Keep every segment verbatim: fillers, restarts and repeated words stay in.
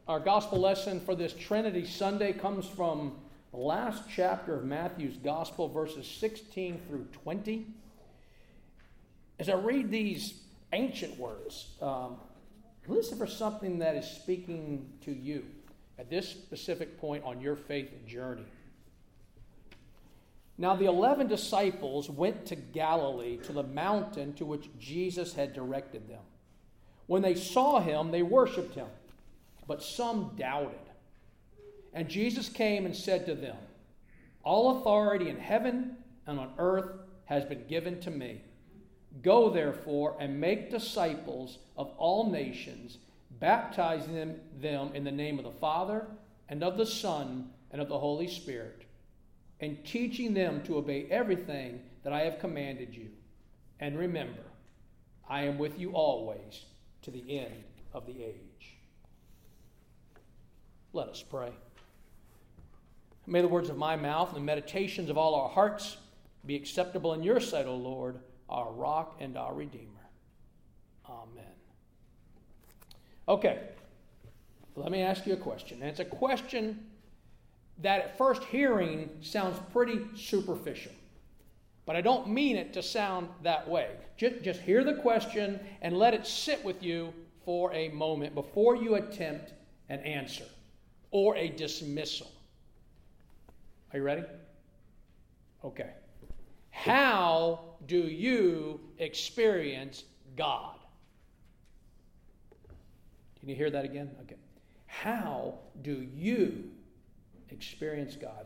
Our gospel lesson for this Trinity Sunday comes from the last chapter of Matthew's Gospel, verses sixteen through twenty. As I read these ancient words, um, listen for something that is speaking to you at this specific point on your faith journey. Now the eleven disciples went to Galilee, to the mountain to which Jesus had directed them. When they saw him, they worshipped him, but some doubted. And Jesus came and said to them, "All authority in heaven and on earth has been given to me. Go therefore and make disciples of all nations, baptizing them, them in the name of the Father and of the Son and of the Holy Spirit, and teaching them to obey everything that I have commanded you. And remember, I am with you always to the end of the age." Let us pray. May the words of my mouth and the meditations of all our hearts be acceptable in your sight, O Lord, our rock and our redeemer. Amen. Okay, let me ask you a question. And it's a question that at first hearing sounds pretty superficial. But I don't mean it to sound that way. Just, just hear the question and let it sit with you for a moment before you attempt an answer or a dismissal. Are you ready? Okay. How do you experience God? Can you hear that again? Okay. How do you experience God?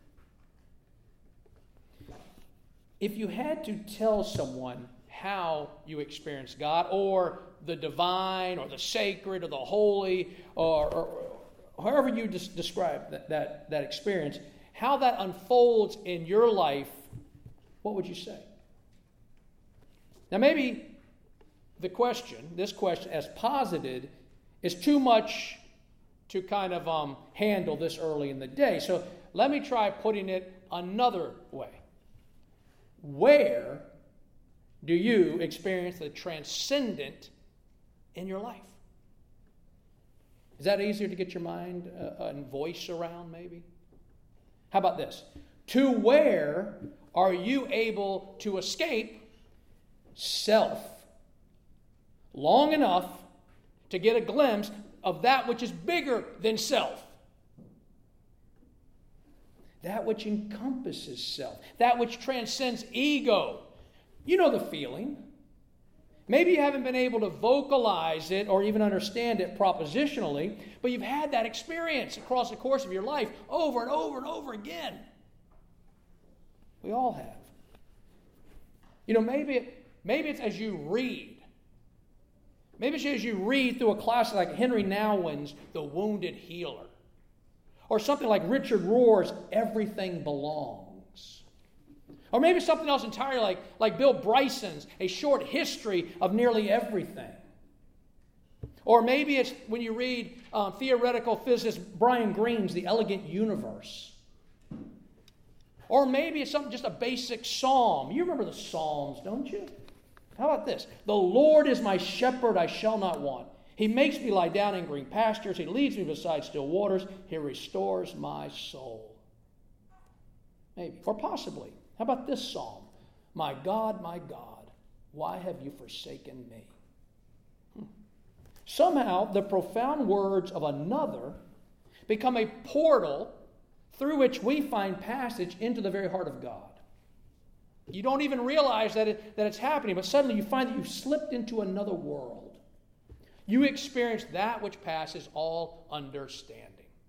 If you had to tell someone how you experience God, or the divine, or the sacred, or the holy, or, or however you des- describe that, that, that experience, how that unfolds in your life, what would you say? Now maybe the question, this question as posited, is too much to kind of um, handle this early in the day. So let me try putting it another way. Where do you experience the transcendent in your life? Is that easier to get your mind uh, and voice around maybe? How about this? To where are you able to escape self long enough to get a glimpse of that which is bigger than self? That which encompasses self. That which transcends ego. You know the feeling. Maybe you haven't been able to vocalize it or even understand it propositionally, but you've had that experience across the course of your life over and over and over again. We all have. You know, maybe, it, maybe it's as you read. Maybe it's as you read through a classic like Henry Nouwen's The Wounded Healer. Or something like Richard Rohr's Everything Belongs. Or maybe something else entirely like, like Bill Bryson's A Short History of Nearly Everything. Or maybe it's when you read um, theoretical physicist Brian Greene's The Elegant Universe. Or maybe it's something just a basic psalm. You remember the Psalms, don't you? How about this? The Lord is my shepherd, I shall not want. He makes me lie down in green pastures. He leads me beside still waters. He restores my soul. Maybe. Or possibly. How about this psalm? My God, my God, why have you forsaken me? Hmm. Somehow, the profound words of another become a portal through which we find passage into the very heart of God. You don't even realize that, it, that it's happening, but suddenly you find that you've slipped into another world. You experience that which passes all understanding.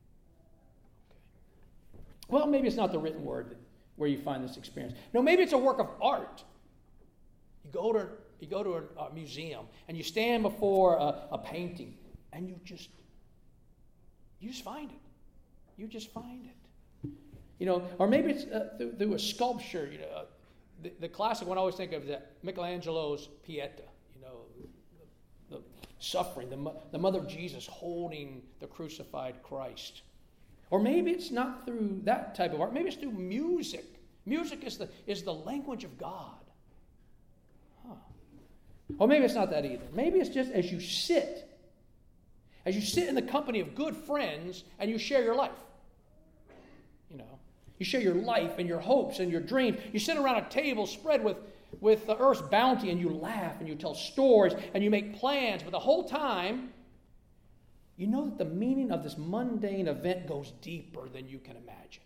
Okay. Well, maybe it's not the written word where you find this experience. No, maybe it's a work of art. You go to you go to a, a museum and you stand before a, a painting and you just you just find it. You just find it. You know, or maybe it's uh, through, through a sculpture. You know, uh, the, the classic one I always think of is that Michelangelo's Pieta. You know, the, the suffering, the, the mother of Jesus holding the crucified Christ. Or maybe it's not through that type of art. Maybe it's through music. Music is the, is the language of God. Huh. Or maybe it's not that either. Maybe it's just as you sit as you sit in the company of good friends and you share your life. You know, you share your life and your hopes and your dreams. You sit around a table spread with, with the earth's bounty, and you laugh and you tell stories and you make plans. But the whole time, you know that the meaning of this mundane event goes deeper than you can imagine.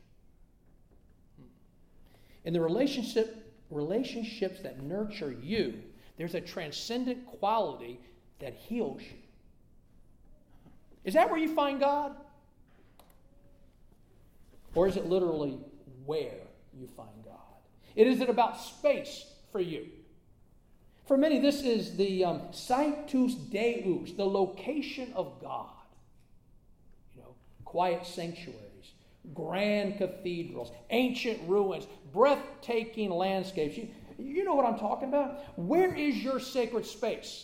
In the relationship, relationships that nurture you, there's a transcendent quality that heals you. Is that where you find God? Or is it literally where you find God? It is it about space for you? For many, this is the um, situs Deus, the location of God. You know, quiet sanctuaries, grand cathedrals, ancient ruins, breathtaking landscapes. You, you know what I'm talking about? Where is your sacred space?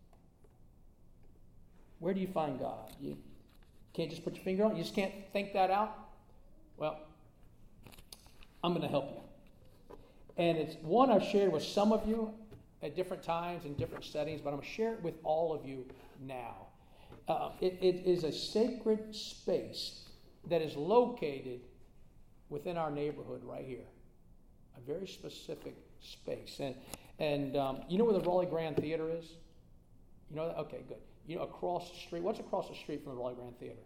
Where do you find God? You can't just put your finger on it? You just can't think that out? Well, I'm going to help you. And it's one I've shared with some of you at different times in different settings, but I'm going to share it with all of you now. Uh, it, it is a sacred space that is located within our neighborhood right here. A very specific space. And, and um, you know where the Raleigh Grand Theater is? You know that? Okay, good. You know, across the street. What's across the street from the Raleigh Grand Theater?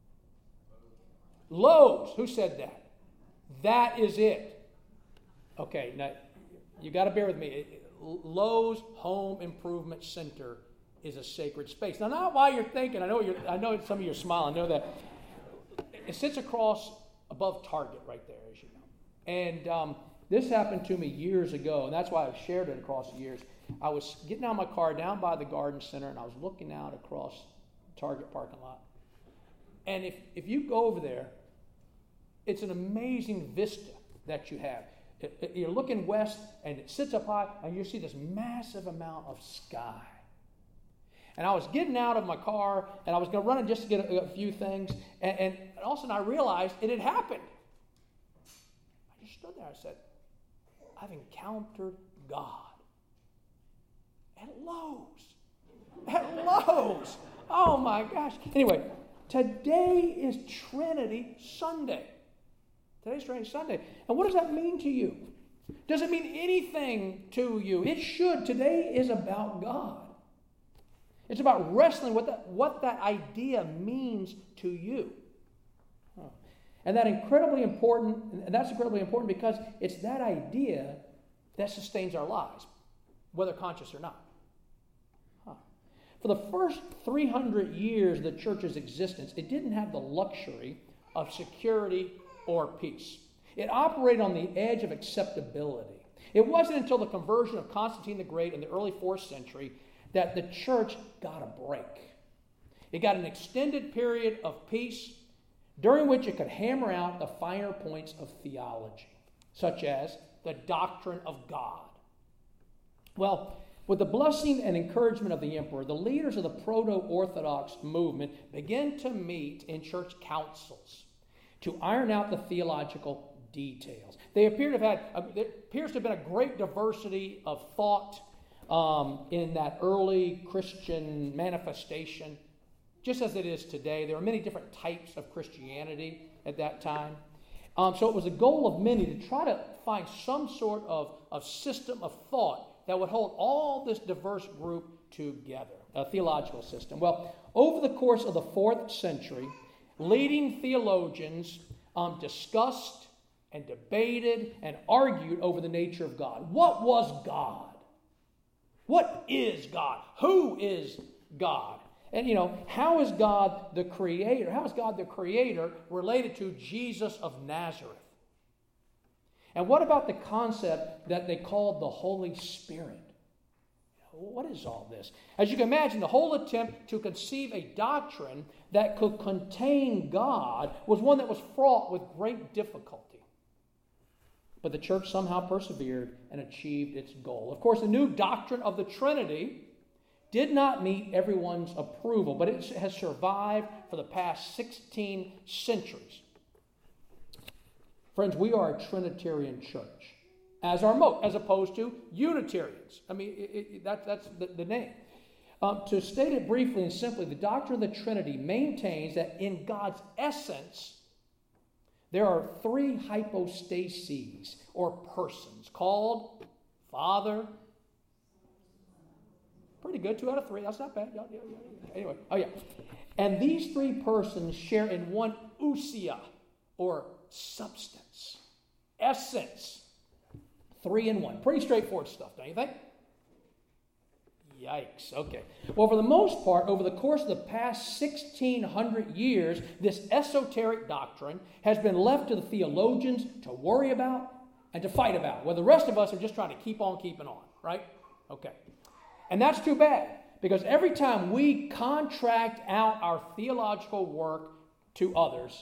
Lowe's. Who said that? That is it. Okay, now you got to bear with me. Lowe's Home Improvement Center is a sacred space. Now, not while you're thinking. I know you're. I know some of you are smiling. I know that it sits across above Target right there, as you know. And um, this happened to me years ago, and that's why I've shared it across the years. I was getting out of my car down by the garden center, and I was looking out across the Target parking lot. And if, if you go over there, it's an amazing vista that you have. It, it, you're looking west, and it sits up high, and you see this massive amount of sky. And I was getting out of my car, and I was going to run in just to get a, a few things, and, and all of a sudden I realized it had happened. I just stood there. I said, I've encountered God. At Lowe's. At Lowe's. Oh my gosh. Anyway, today is Trinity Sunday. Today's Trinity Sunday. And what does that mean to you? Does it mean anything to you? It should. Today is about God. It's about wrestling with that, what that idea means to you. Huh. And that incredibly important, and that's incredibly important because it's that idea that sustains our lives, whether conscious or not. Huh. For the first three hundred years of the church's existence, it didn't have the luxury of security or peace. It operated on the edge of acceptability. It wasn't until the conversion of Constantine the Great in the early fourth century that the church got a break. It got an extended period of peace during which it could hammer out the finer points of theology, such as the doctrine of God. Well, with the blessing and encouragement of the emperor, the leaders of the proto-Orthodox movement began to meet in church councils to iron out the theological details. They appear to have had, there appears to have been a great diversity of thought um, in that early Christian manifestation, just as it is today. There are many different types of Christianity at that time. Um, so it was a goal of many to try to find some sort of, of system of thought that would hold all this diverse group together, a theological system. Well, over the course of the fourth century, leading theologians um, discussed and debated and argued over the nature of God. What was God? What is God? Who is God? And, you know, how is God the creator? How is God the creator related to Jesus of Nazareth? And what about the concept that they called the Holy Spirit? What is all this? As you can imagine, the whole attempt to conceive a doctrine that could contain God was one that was fraught with great difficulty. But the church somehow persevered and achieved its goal. Of course, the new doctrine of the Trinity did not meet everyone's approval, but it has survived for the past sixteen centuries. Friends, we are a Trinitarian church, as are most, as opposed to Unitarians. I mean, it, it, that, that's the, the name. Um, to state it briefly and simply, the doctrine of the Trinity maintains that in God's essence, there are three hypostases, or persons, called Father. Pretty good, two out of three. That's not bad. Yeah, yeah, yeah. Anyway, oh yeah. And these three persons share in one ousia, or substance, essence. Three in one. Pretty straightforward stuff, don't you think? Yikes. Okay. Well, for the most part, over the course of the past sixteen hundred years, this esoteric doctrine has been left to the theologians to worry about and to fight about, where the rest of us are just trying to keep on keeping on, right? Okay. And that's too bad, because every time we contract out our theological work to others,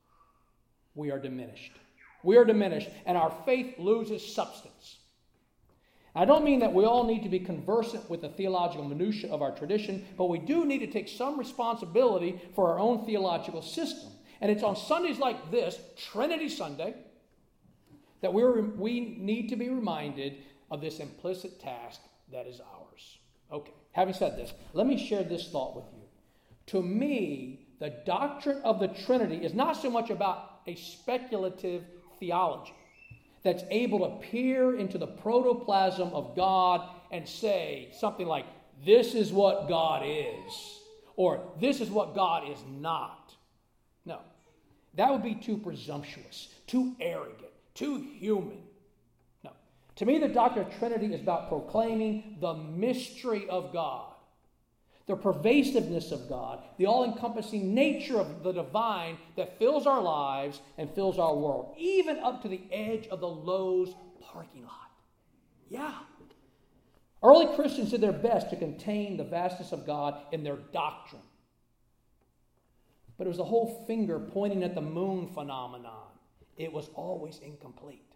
we are diminished. We are diminished, and our faith loses substance. I don't mean that we all need to be conversant with the theological minutiae of our tradition, but we do need to take some responsibility for our own theological system. And it's on Sundays like this, Trinity Sunday, that we're, we need to be reminded of this implicit task that is ours. Okay, having said this, let me share this thought with you. To me, the doctrine of the Trinity is not so much about a speculative theology that's able to peer into the protoplasm of God and say something like, this is what God is, or this is what God is not. No, that would be too presumptuous, too arrogant, too human. No. To me, the doctrine of Trinity is about proclaiming the mystery of God, the pervasiveness of God, the all-encompassing nature of the divine that fills our lives and fills our world, even up to the edge of the Lowe's parking lot. Yeah. Early Christians did their best to contain the vastness of God in their doctrine. But it was the whole finger pointing at the moon phenomenon. It was always incomplete.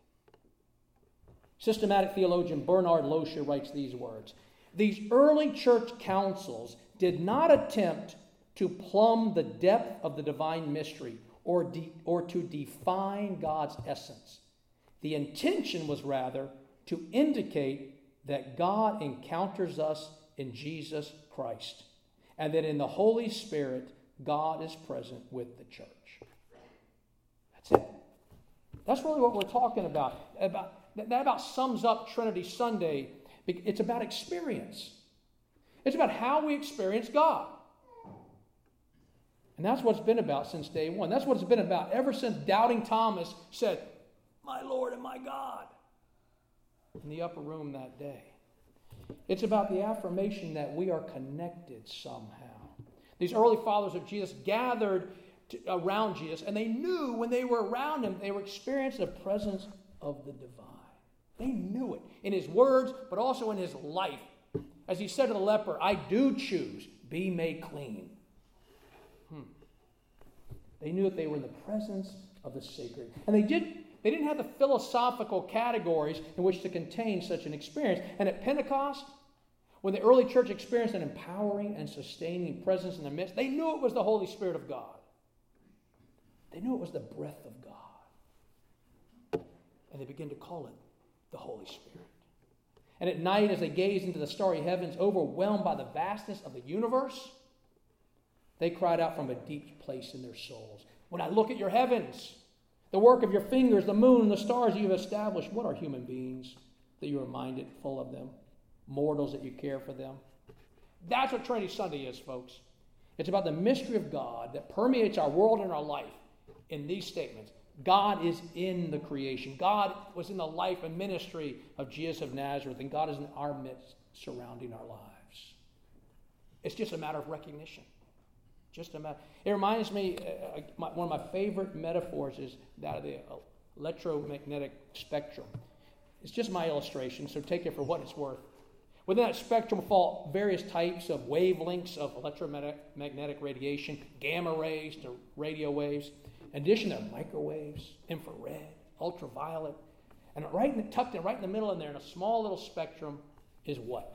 Systematic theologian Bernard Loescher writes these words: these early church councils did not attempt to plumb the depth of the divine mystery or, de- or to define God's essence. The intention was rather to indicate that God encounters us in Jesus Christ, and that in the Holy Spirit, God is present with the church. That's it. That's really what we're talking about. About that about sums up Trinity Sunday. It's about experience. It's about how we experience God. And that's what it's been about since day one. That's what it's been about ever since doubting Thomas said, "My Lord and my God," in the upper room that day. It's about the affirmation that we are connected somehow. These early followers of Jesus gathered to, around Jesus, and they knew when they were around him, they were experiencing the presence of the divine. They knew it in his words, but also in his life. As he said to the leper, "I do choose, be made clean." Hmm. They knew that they were in the presence of the sacred. And they, did, they didn't have the philosophical categories in which to contain such an experience. And at Pentecost, when the early church experienced an empowering and sustaining presence in their midst, they knew it was the Holy Spirit of God. They knew it was the breath of God. And they began to call it the Holy Spirit. And at night, as they gazed into the starry heavens, overwhelmed by the vastness of the universe, they cried out from a deep place in their souls, "When I look at your heavens, the work of your fingers, the moon and the stars you have established, what are human beings that you are minded full of them, mortals that you care for them?" That's what Trinity Sunday is, folks. It's about the mystery of God that permeates our world and our life in these statements. God is in the creation. God was in the life and ministry of Jesus of Nazareth, and God is in our midst, surrounding our lives. It's just a matter of recognition. Just a matter. It reminds me, uh, my, one of my favorite metaphors is that of the electromagnetic spectrum. It's just my illustration, so take it for what it's worth. Within that spectrum fall various types of wavelengths of electromagnetic radiation, gamma rays to radio waves. In addition, there are microwaves, infrared, ultraviolet. And right in the, tucked in right in the middle in there in a small little spectrum is what?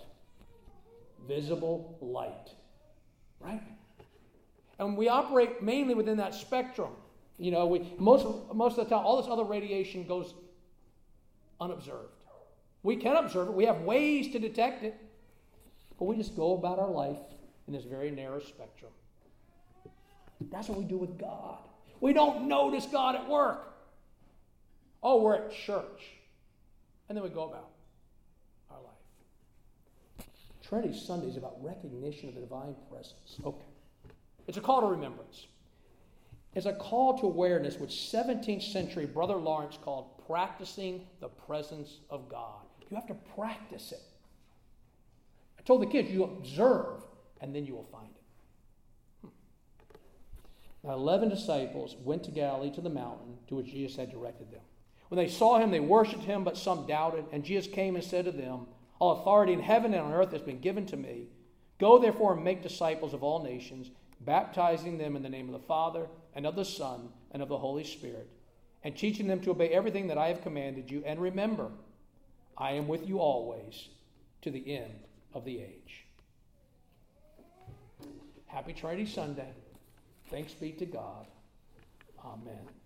Visible light. Right? And we operate mainly within that spectrum. You know, we most, most of the time, all this other radiation goes unobserved. We can observe it. We have ways to detect it. But we just go about our life in this very narrow spectrum. That's what we do with God. We don't notice God at work. Oh, we're at church. And then we go about our life. Trinity Sunday is about recognition of the divine presence. Okay. It's a call to remembrance. It's a call to awareness, which seventeenth century Brother Lawrence called practicing the presence of God. You have to practice it. I told the kids, you observe, and then you will find it. Hmm. Now, eleven disciples went to Galilee to the mountain to which Jesus had directed them. When they saw him, they worshipped him, but some doubted. And Jesus came and said to them, all authority in heaven and on earth has been given to me. Go therefore and make disciples of all nations, baptizing them in the name of the Father and of the Son and of the Holy Spirit, and teaching them to obey everything that I have commanded you. And remember, I am with you always to the end of the age. Happy Trinity Sunday. Thanks be to God. Amen.